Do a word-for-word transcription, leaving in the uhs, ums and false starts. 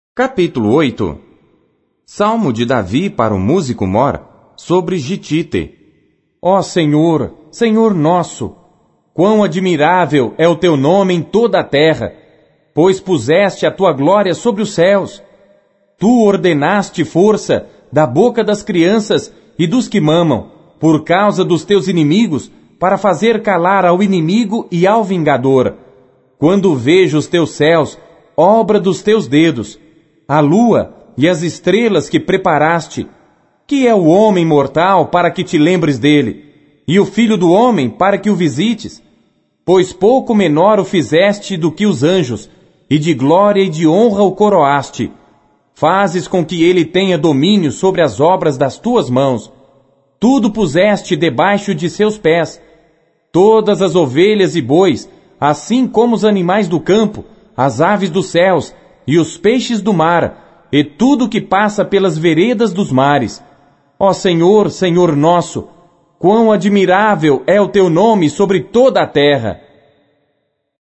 Capítulo oito. Salmo de Davi para o músico Mor, sobre Gitite. Ó Senhor, Senhor nosso, quão admirável é o teu nome em toda a terra, pois puseste a tua glória sobre os céus. Tu ordenaste força da boca das crianças e dos que mamam, por causa dos teus inimigos, para fazer calar ao inimigo e ao vingador. Quando vejo os teus céus, obra dos teus dedos, a lua e as estrelas que preparaste, que é o homem mortal para que te lembres dele, e o filho do homem para que o visites? Pois pouco menor o fizeste do que os anjos, e de glória e de honra o coroaste. Fazes com que ele tenha domínio sobre as obras das tuas mãos. Tudo puseste debaixo de seus pés. Todas as ovelhas e bois, assim como os animais do campo, as aves dos céus e os peixes do mar, e tudo que passa pelas veredas dos mares. Ó Senhor, Senhor nosso, quão admirável é o teu nome sobre toda a terra!